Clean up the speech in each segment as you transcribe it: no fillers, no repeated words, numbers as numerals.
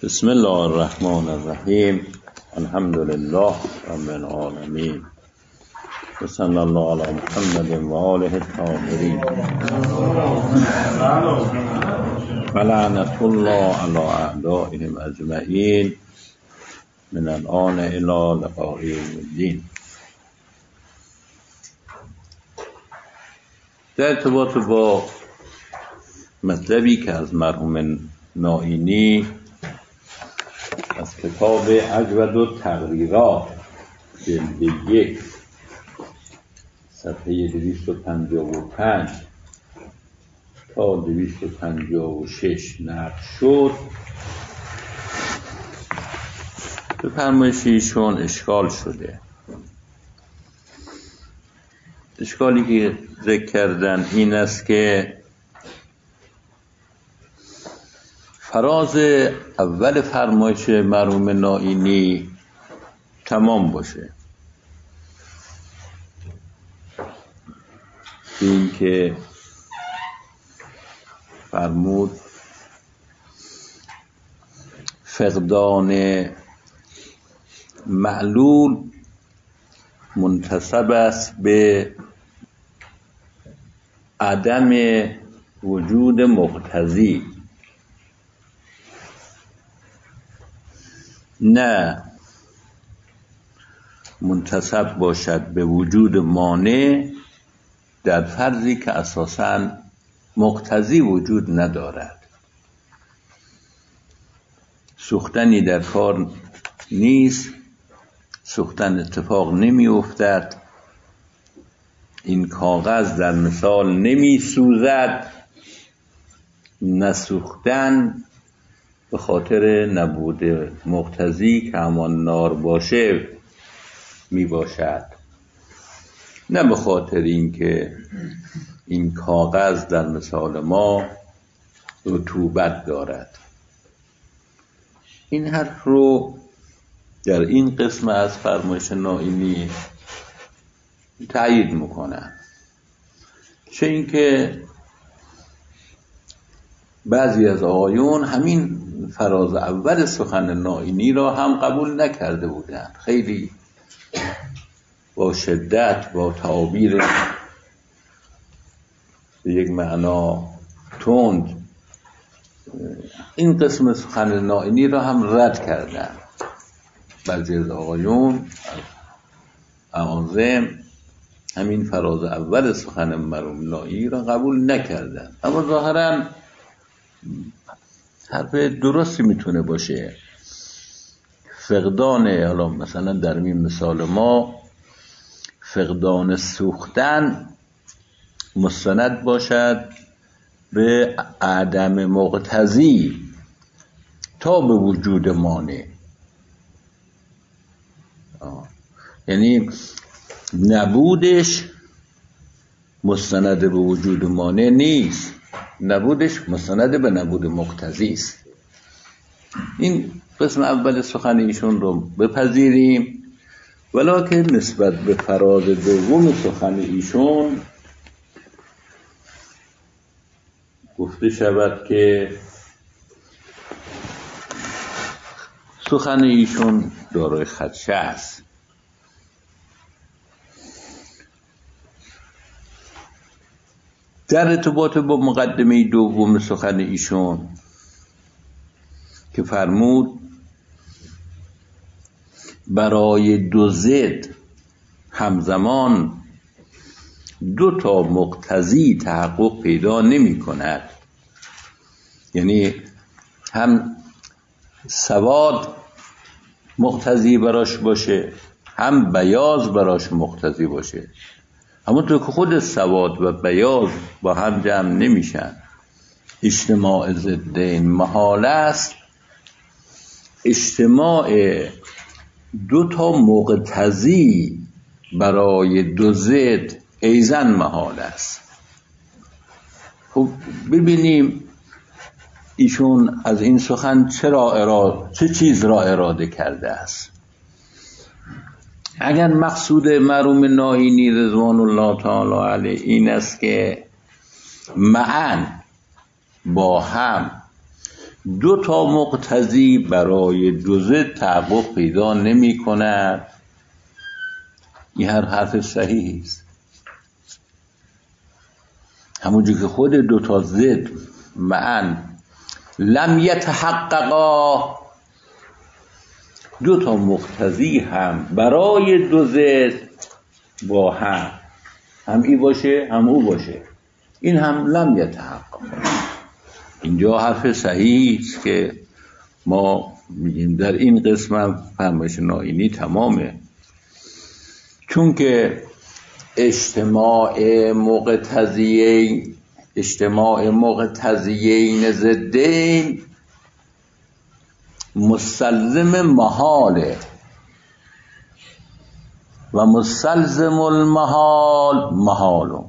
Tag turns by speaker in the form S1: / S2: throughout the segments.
S1: بسم الله الرحمن الرحیم. الحمد لله رب العالمین و صلی الله علی محمد و آله الطاهرین و لعنة الله علی اعدائهم اجمعین من الآن الی لقاء یوم الدین. در ارتباط با مطلبی که از مرحوم نائینی از کتاب اجود التقریرات جلد 1 صفحه 255 تا 256 نقل شد، به فرمایش ایشون اشکال شده. اشکالی که ذکر کردن این است که فراز اول فرمایش مرحوم نائینی تمام باشه، این که فرمود فقدان معلول منتسب است به عدم وجود مقتضی، نه منتسب باشد به وجود مانع در فرضی که اساساً مقتضی وجود ندارد. سوختنی در کار نیست، سوختن اتفاق نمی افتد، این کاغذ در مثال نمی سوزد، نسوختن به خاطر نبود مقتضی که همان نار باشه می باشد، نه به خاطر اینکه این کاغذ در مثال ما رطوبت دارد. این حرف رو در این قسم از فرمایش نائینی تأیید میکنم، چه اینکه بعضی از آقایون همین فراز اول سخن نائینی را هم قبول نکرده بودند، خیلی با شدت، با تعابیر به یک معنا تند این قسم سخن نائینی را هم رد کردند. بعضی از آقایون اعاظم همین فراز اول سخن مرحوم نائینی را قبول نکردند، اما ظاهراً حرف درستی میتونه باشه. فقدان، حالا مثلا در این مثال ما فقدان سوختن مستند باشد به عدم مقتضی تا به وجود مانع، یعنی نبودش مستند به وجود مانع نیست، نبودش مستند به نبود مقتضی است. این قسم اول سخن ایشون رو بپذیریم، ولکن نسبت به فراز دوم سخن ایشون گفته شود که سخن ایشون دارای خدشه است. در ارتباط با مقدمه دوم سخن ایشون که فرمود برای دو ضد همزمان دو تا مقتضی تحقق پیدا نمی کند، یعنی هم سواد مقتضی براش باشه هم بیاض براش مقتضی باشه، اما تو که خود سواد و بیاض با هم جمع نمیشن، اجتماع ضدین محال است. اجتماع دو تا مقتضی برای دو ضد ایزن محال است. خب ببینیم ایشون از این سخن چه چیز را اراده کرده است. اگر مقصود مرحوم نائینی رضوان الله تعالی علیه این است که معاً با هم دو تا مقتضی برای دو ضد تحقق پیدا نمی کند. این حرف صحیحی است. همونجور که خود دو تا ضد معاً لم یتحققا، دو تا مقتضی هم برای دو ضد با هم ای باشه هم او باشه، این هم لم یتحققا. اینجا حرف صحیحی است که ما میگیم در این قسمت فرمایش نائینی تمامه، چون که اجتماع مقتضیین ضدین مستلزم محاله و مستلزم المحال محالو.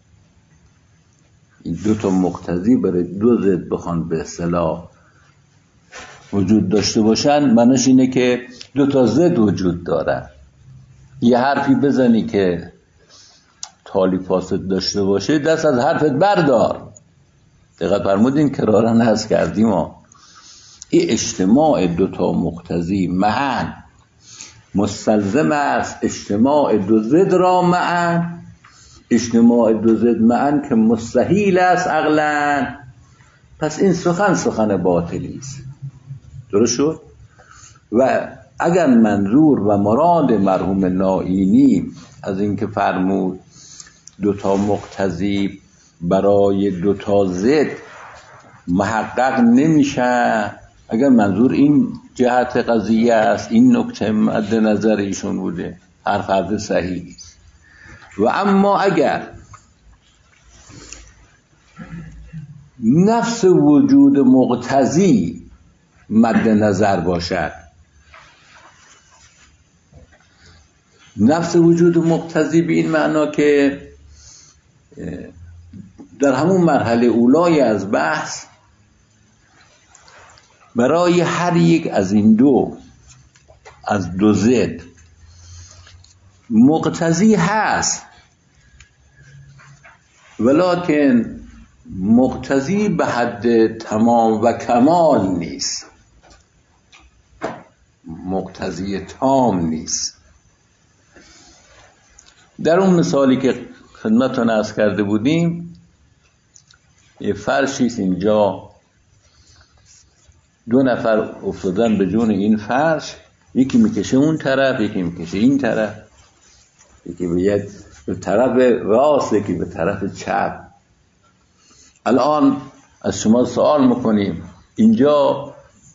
S1: این دو تا مقتضی برای دو ضد بخوان به اصطلاح وجود داشته باشن، معنیش اینه که دو تا ضد وجود دارن. یه حرفی بزنی که تالی فاسد داشته باشه، دست از حرفت بردار. دقت فرمودین کرارن هست کردیم ها. این اجتماع دو تا مقتضی معاً مستلزم است اجتماع دو ضد را معاً. اجتماع دو ضد معاً که مستحیل است عقلاً، پس این سخن باطلی است. درست شد؟ و اگر منظور و مراد مرحوم نائینی از اینکه فرمود دو تا مقتضی برای دو تا ضد محقق نمیشه، اگر منظور این جهت قضیه است، این نکته مد نظر ایشون بوده، حرف صحیح است. و اما اگر نفس وجود مقتضی مد نظر باشد، نفس وجود مقتضی به این معنا که در همون مرحله اولای از بحث برای هر یک از این دو از دو ضد مقتضی هست، ولکن مقتضی به حد تمام و کمال نیست، مقتضی تام نیست. در اون مثالی که خدمتتون عرض کرده بودیم، یه فرشیست اینجا، دو نفر افتادن به جون این فرش، یکی میکشه اون طرف، یکی میکشه این طرف، یکی به طرف راست، یکی به طرف چپ. الان از شما سوال میکنیم اینجا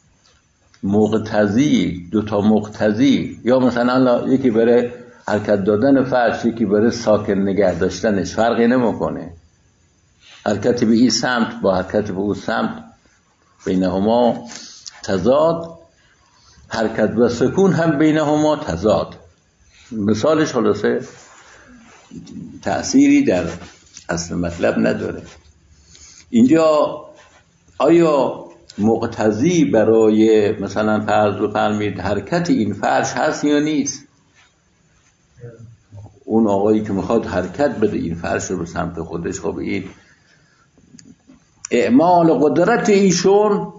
S1: مقتضی، دو تا مقتضی، یا مثلا یکی برای حرکت دادن فرش، یکی برای ساکن نگه داشتنش، فرقی نمیکنه. حرکت به این سمت با حرکت به اون سمت بینهما تضاد، حرکت و سکون هم بینهما تضاد. مثالش خلاصه تأثیری در اصل مطلب نداره. اینجا آیا مقتضی برای مثلا فرض بفرمایید حرکت این فرش هست یا نیست؟ اون آقایی که میخواد حرکت بده این فرش رو به سمت خودش، خب این اعمال قدرت ایشون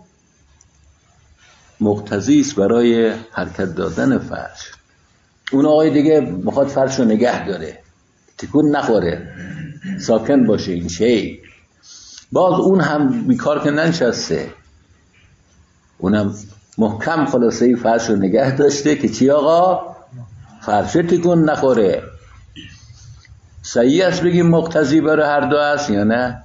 S1: مقتضی است برای حرکت دادن فرش. اون آقای دیگه میخواد فرش رو نگه داره، تکون نخوره، ساکن باشه این شی. باز اون هم بیکار که ننشسته، اونم محکم خلاصه فرش رو نگه داشته که چی آقا؟ فرش تکون نخوره. صحیح است بگیم مقتضی برای هر دو است یا نه؟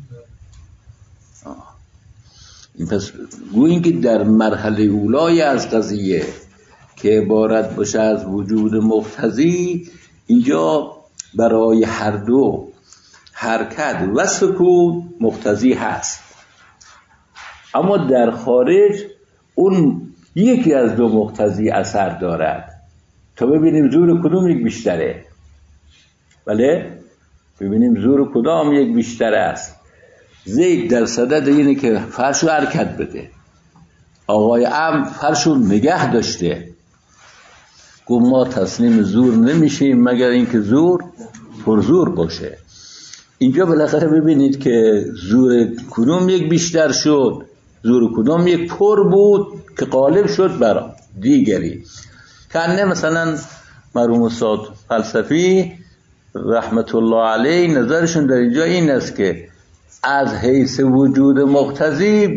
S1: این پس گوییم که در مرحله اولای از قضیه که عبارت باشه از وجود مقتضی، اینجا برای هر دو حرکت و سکون مقتضی هست، اما در خارج اون یکی از دو مقتضی اثر دارد تا ببینیم زور کدوم یک بیشتره. بله ببینیم زور کدام یک بیشتر است. زید در صدد اینه که فرش رو حرکت بده، آقای ام فرش رو نگه داشته، گفت ما تسلیم زور نمیشیم مگر اینکه زور پرزور باشه. اینجا بالاخره ببینید که زور کدوم یک بیشتر شد، زور کدام یک پر بود که غالب شد بر دیگری. کنه مثلا مرحوم استاد فلسفی رحمت الله علیه نظرشون در اینجا این است که از حیث وجود مقتضی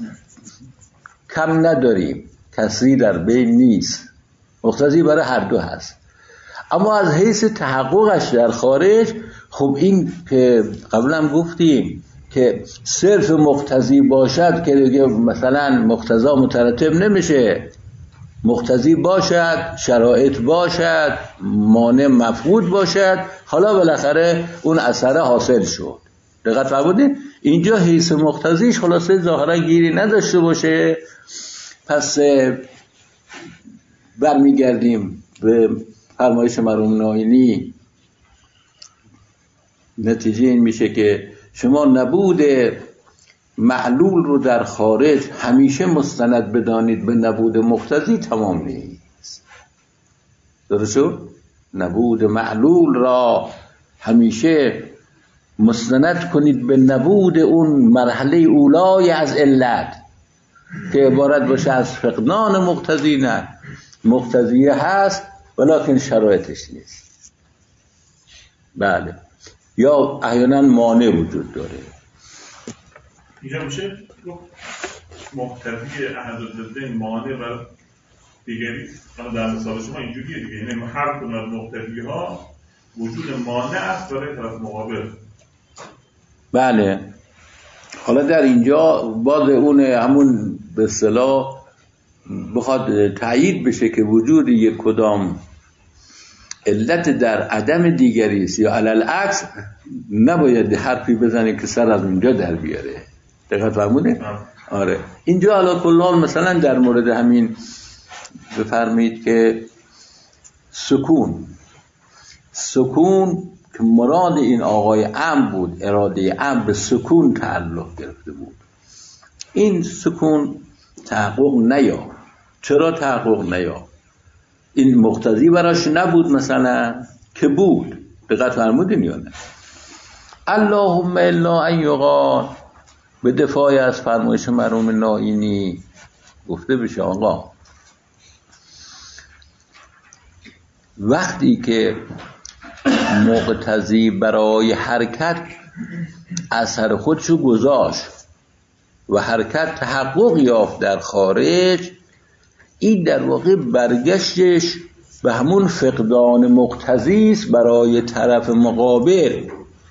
S1: کم نداریم، کسری در بین نیست، مقتضی برای هر دو هست. اما از حیث تحققش در خارج، خب این که قبلا گفتیم که صرف مقتضی باشد که مثلا مقتضا مترتب نمیشه، مقتضی باشد، شرایط باشد، مانع مفقود باشد، حالا بالاخره اون اثر حاصل شد. دقت فرمودید؟ اینجا حیث مقتضیش خلاصه ظاهرا گیری نداشته باشه. پس برمیگردیم به فرمایش مرحوم ناینی. نتیجه این میشه که شما نبود معلول رو در خارج همیشه مستند بدانید به نبود مقتضی تمام نیست. درسته؟ نبود معلول را همیشه مستند کنید به نبود اون مرحله اولای از علت که عبارت باشه از فقدان مقتضی. نه، مقتضی هست ولیکن شرایطش نیست. بله، یا احیانا مانع وجود داره.
S2: اینجا میشه مقتضی احدالضدین مانع و دیگری. در مثال شما اینجوریه دیگه، یعنی هر کدوم از مقتضی ها وجود مانع است برای طرف مقابل.
S1: بله. حالا در اینجا باز اون همون به اصطلاح بخواد تایید بشه که وجود یک کدام علت در عدم دیگری است یا علل عکس، نباید حرفی بزنی که سر از اونجا در بیاره. دقت فرمودید؟ آره. اینجا علی کل حال مثلا در مورد همین بفرمایید که سکون که مراد این آقای عم بود، اراده عم به سکون تعلق گرفته بود. این سکون تحقق نیافت. چرا تحقق نیافت؟ این مقتضی براش نبود مثلا که بود. دقت فرمودین یا نه؟ اللهم الا ان یقال، به دفاع از فرمایش مرحوم ناینی گفته بشه آقا وقتی که مقتضی برای حرکت اثر خودشو گذاشت و حرکت تحقق یافت در خارج، این در واقع برگشتش به همون فقدان مقتضی است برای طرف مقابل.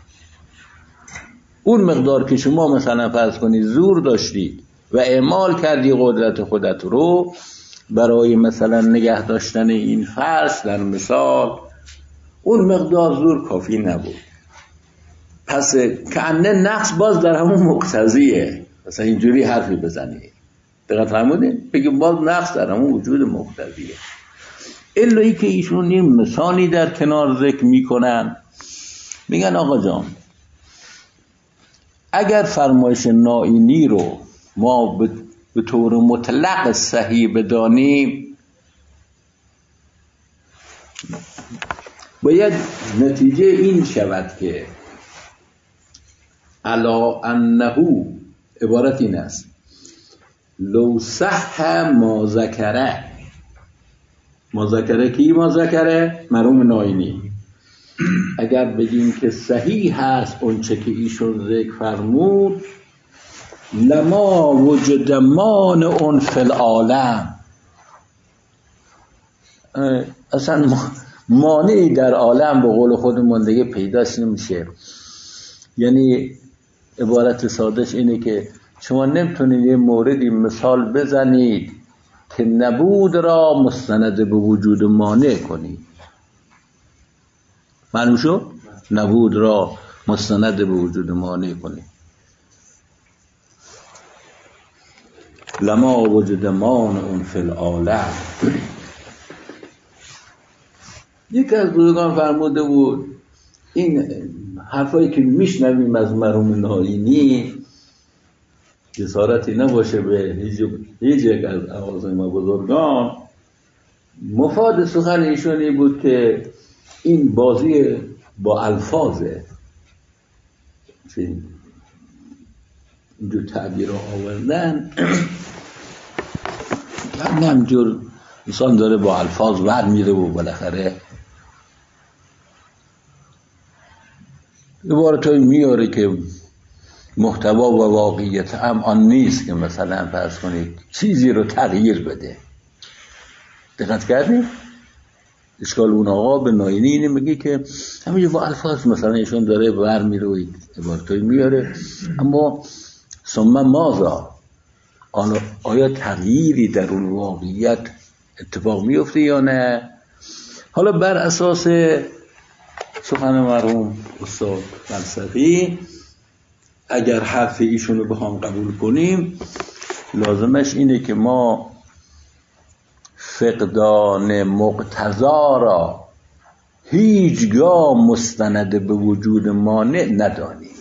S1: اون مقدار که شما مثلا فرض کنید زور داشتید و اعمال کردی قدرت خودت رو برای مثلا نگه داشتن این فرض در مثال، اون مقدار زور کافی نبود. پس کأنه نقص باز در همون مقتضیه. مثلا اینجوری حرفی بزنی، دقت فرمودید؟ بگیم باز نقص در همون وجود مقتضیه. الا که ایشون این مثالی در کنار ذکر میکنن، میگن آقا جان اگر فرمایش ناینی رو ما به طور مطلق صحیح بدانیم، باید نتیجه این شود که علا انه، عبارت این است لو صح ما ذکره. ما ذکره کی؟ ما ذکره مرحوم ناینی. اگر بگیم که صحیح هست اون چه که ایشون ذکر فرمود، لما وجد مانع فی العالم، اصلا مانعی در عالم به قول خودمون دیگه پیداش نمیشه. یعنی عبارت سادهش اینه که شما نمیتونید یه موردی مثال بزنید که نبود را مستند به وجود مانع کنید. معلوم شد؟ نبود را مستند به وجود مانع کنید. لما وجد مانع فی العالم. یکی از بزرگان فرموده بود این حرفایی که میشنویم از مرحوم ناینی جسارتی نباشه به هیچ یک از اعاظم بزرگان. مفاد سخن ایشونی بود که این بازی با الفاظه. اینجور تعبیر رو آوردن. همینجور انسان داره با الفاظ ور میره و بالاخره عبارتایی میاره که محتوا و واقعیت هم آن نیست که مثلا فرض کنید چیزی رو تغییر بده. دقت کردید؟ اشکال اون آقا به ناینی اینه میگه که همینجور با الفاظ مثلا ایشون داره ور میره و عبارتایی میاره، اما ثم ماذا، آیا تغییری در اون واقعیت اتفاق میفته یا نه؟ حالا بر اساس سخن مرحوم استاد فلسفی اگر حرف ایشونو بخوام قبول کنیم، لازمش اینه که ما فقدان مقتضا را هیچگاه مستند به وجود مانع ندانیم.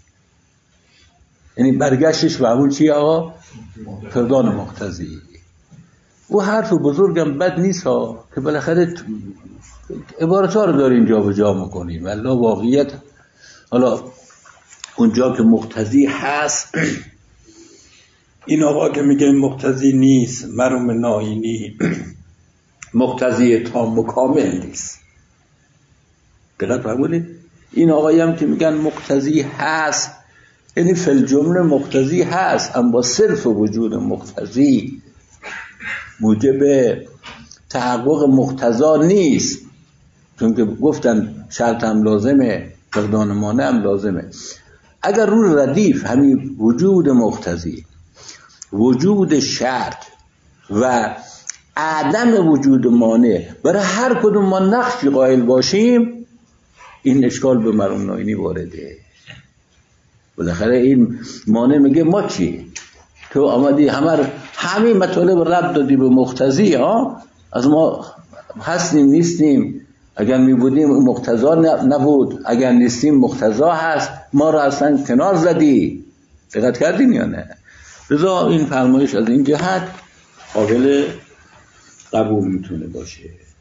S1: یعنی برگشتش به همون چیه آقا؟ فقدان مقتضی. او حرف بزرگم بد نیست ها که بالاخره عبارت ها رو داریم جا به جا میکنیم، ولی واقعیت حالا اونجا که مقتضی هست این آقا که میگه مقتضی نیست، مرحوم ناینی مقتضی تام و کامل نیست. دقت فرمودید؟ این آقایی هم که میگن مقتضی هست، یعنی فی الجمله مقتضی هست، اما صرف وجود مقتضی موجب تحقق مقتضا نیست، چون که گفتن شرط هم لازمه، فقدان مانع هم لازمه. اگر رو ردیف همین وجود مقتضی، وجود شرط و عدم وجود مانع برای هر کدوم ما نقشی قائل باشیم، این اشکال به مرحوم ناینی وارده. بالاخره این مانع میگه ما چی؟ تو آمدی همه مطالب رد دادی به مقتضی ها، از ما هستیم نیستیم، اگر می بودیم مقتضا نبود، اگر نیستیم مقتضا هست، ما رو اصلا کنار زدی. دقت کردین یا نه؟ لذا این فرمایش از این جهت قابل قبول میتونه باشه.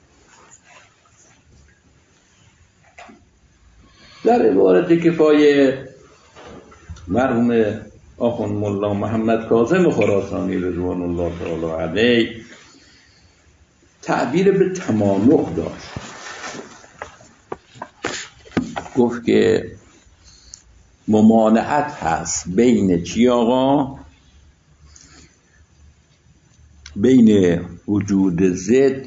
S1: در عبارت کفایه مرحوم آخوند ملا محمد کاظم خراسانی رضوان الله تعالی علیه تعبیر به تمانع داشت. گفت که ممانعت هست بین چی آقا؟ بین وجود ضد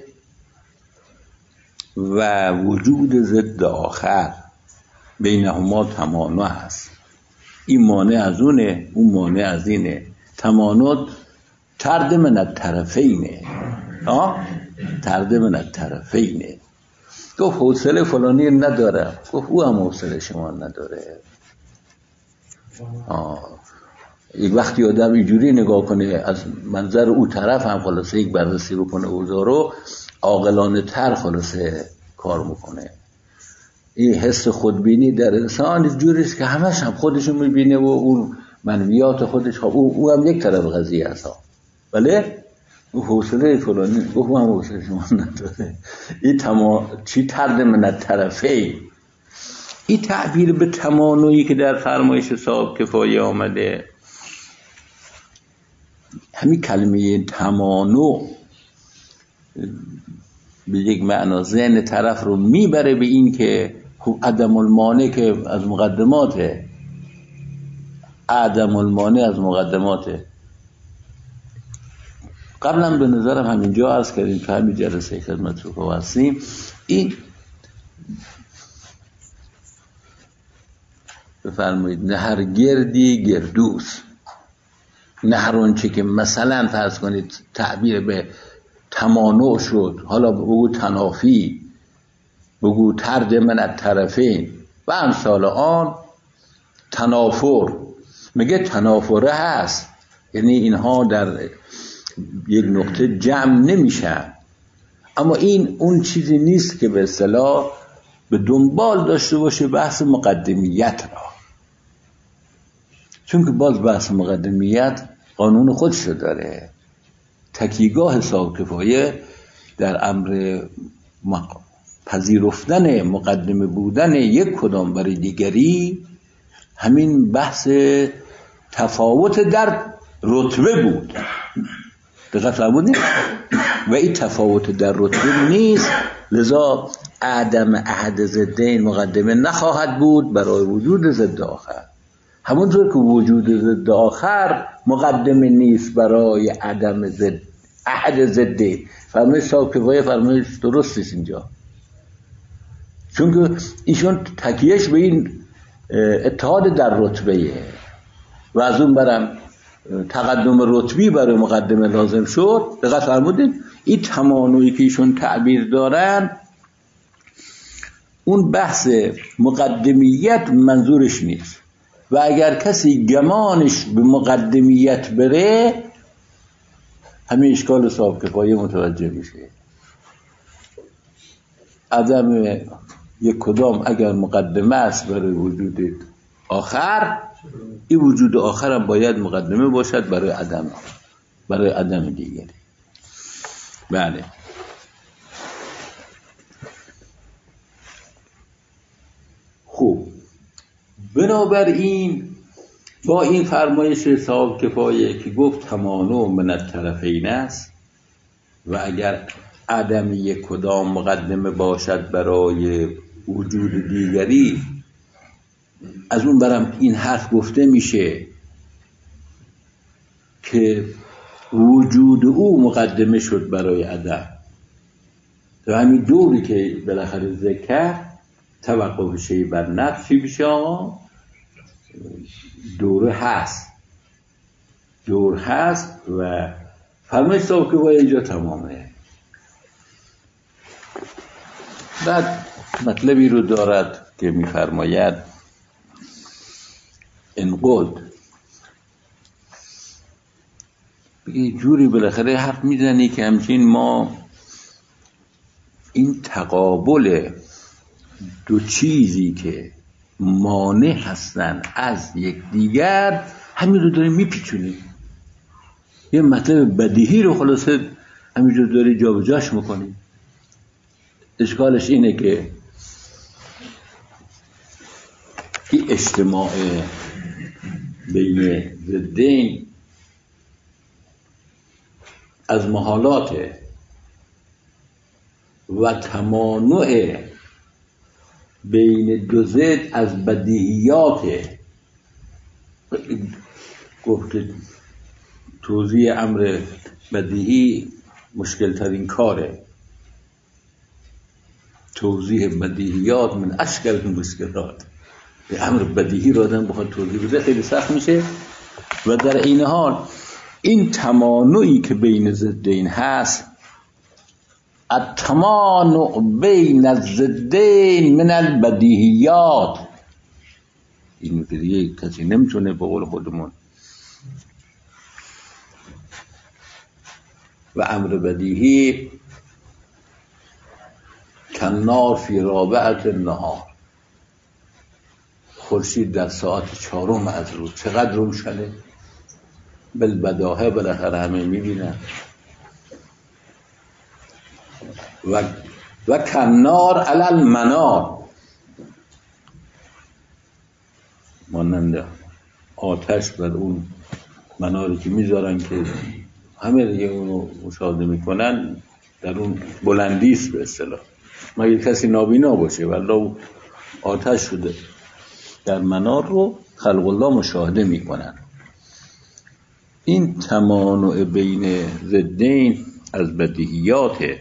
S1: و وجود ضد آخر، بینهما تمانع هست. این مانع از اونه، اون مانع از اینه. تمانع طرد من الطرفینه، طرد من الطرفینه. گفت حوصله فلانی نداره، گفت او هم حوصله شما نداره. یک وقتی آدم اینجوری نگاه کنه از منظر او طرف هم خلاصه یک بررسی بکنه اوضاع رو، عاقلانه تر خلاصه کار میکنه. این حس خودبینی در انسان جوریست که همش هم خودشو میبینه و اون منویات خودش، او هم یک طرف قضیه هست. بله او حوصله فلانی، گفت هم حوصله شما نداره. این چی طرد من الطرفین. این تعبیر به تمانعی که در فرمایش صاحب کفایه آمده، همین کلمه تمانع به یک معنا ذهن طرف رو میبره به این که عدم المانع که از مقدماته، عدم المانع از مقدماته. قبلا به نظرم همینجا عرض کردیم که همین جلسه خدمت رو هستیم، این بفرمایید نهرگردی گردوس، نهرونچه که مثلا فرض کنید تعبیر به تمانع شد، حالا بگو تنافی، بگو طرد من الطرفین و امثال آن، تنافر، میگه تنافره هست، یعنی اینها در یک نقطه جمع نمیشن. اما این اون چیزی نیست که به اصطلاح به دنبال داشته باشه بحث مقدمیت را، چون که باز بحث مقدمیت قانون خودشو داره. تکیگاه حساب کفایه در امر پذیرفتن مقدمه بودن یک کدام برای دیگری، همین بحث تفاوت در رتبه بود. دقت فرمودید؟ و این تفاوت در رتبه نیست، لذا عدم احد ضدین مقدمه نخواهد بود برای وجود ضد آخر، همونطور که وجود ضد آخر مقدمه نیست برای عدم احد ضدین. فرمایش صاحب کفایه فرمایش درست است اینجا، چون که ایشون تکیهش به این اتحاد در رتبه و از اون برم تقدم رتبی برای مقدمه لازم شد. دقت فرمودید؟ این تمانعی که ایشون تعبیر دارن اون بحث مقدمیت منظورش نیست، و اگر کسی گمانش به مقدمیت بره همین اشکال صاحب کفایه متوجه میشه. عدم یک کدام اگر مقدمه است برای وجود آخر، این وجود آخر هم باید مقدمه باشد برای عدم دیگری. بله. خوب، بنابراین با این فرمایش صاحب کفایه که گفت تمانع من الطرفین است و اگر عدم یک کدام مقدمه باشد برای وجود دیگری، از اون برم این حرف گفته میشه که وجود او مقدمه شد برای عدم. و همین دوری که بالاخره ذکر توقف شی بر نفسی بشه، دور هست و فرمایش صاحب که باید اینجا تمامه. بعد مطلبی رو دارد که میفرماید انقد بگه جوری بالاخره حرف میزنی که همچین ما این تقابل دو چیزی که مانع هستن از یک دیگر همین رو داریم میپیچونیم، یه مطلب بدیهی رو خلاصه همینجور داری جا به جاش میکنیم. اشکالش اینه که این اجتماع بین ضدین از محالات و تمانع بین دو ضد از بدیهیات. گفت توضیح امر بدیهی مشکل ترین کاره، توضیح بدیهیات من اشکال مشکلات. امر بدیهی رو آدم بخواد توضیح بده خیلی سخت میشه. و در این حال این تمانعی که بین ضدین هست، التمانع بین الضدین من البدیهیات، این که دیگه کسی نمیتونه به قول خودمون. و امر بدیهی کنار فی رابعت النهار، خورشید در ساعت 4 از روز چقدر روشنه، بالبداهه بالاخره همه میبینن. و کنار علی المنار، مانند آتش بر اون مناری که میذارن که همه دیگه اونو مشاهده میکنن، در اون بلندیست به اصطلاح، مگه کسی نابینا باشه، والله آتش شده در منار رو خلق الله مشاهده میکنن. این تمانع بین ضدین از بدیهیاته.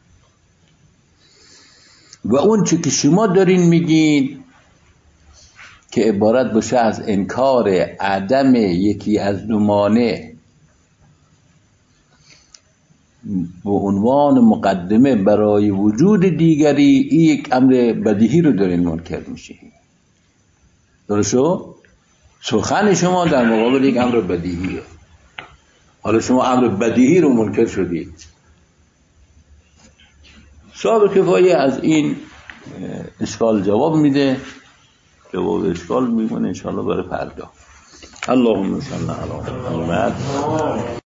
S1: و اون چه که شما دارین میگین که عبارت باشه از انکار عدم یکی از دو مانع به عنوان مقدمه برای وجود دیگری، این یک امر بدیهی رو دارین منکر میشین. درسته؟ سخن شما در مقابل یک امر بدیهیه. حالا شما امر بدیهی رو منکر شدید. صاحب کفایه از این اشکال جواب میده، جواب اشکال میمونه انشاءالله برای فردا. اللهم صل علی محمد.